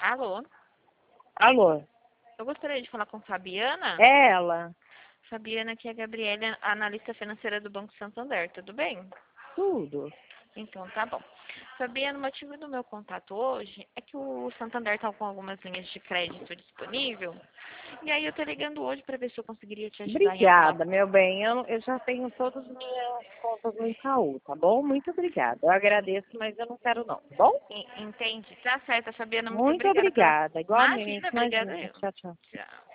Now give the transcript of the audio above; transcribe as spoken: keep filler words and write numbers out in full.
Alô? Alô? Eu gostaria de falar com Fabiana. É ela? Fabiana, aqui é a Gabriela, analista financeira do Banco Santander, tudo bem? Tudo. Então, tá bom. Fabiana, o motivo do meu contato hoje é que o Santander está com algumas linhas de crédito disponível. E aí eu tô ligando hoje para ver se eu conseguiria te ajudar em alguma... Obrigada, meu bem. Eu, eu já tenho todas as minhas contas no Itaú, tá bom? Muito obrigada. Eu agradeço, mas eu não quero não, tá bom? En- Entende? Tá certo, Fabiana, muito Muito obrigada pela... obrigada. Igualmente. Imagina, obrigada Imagina. eu. Tchau, tchau. Tchau.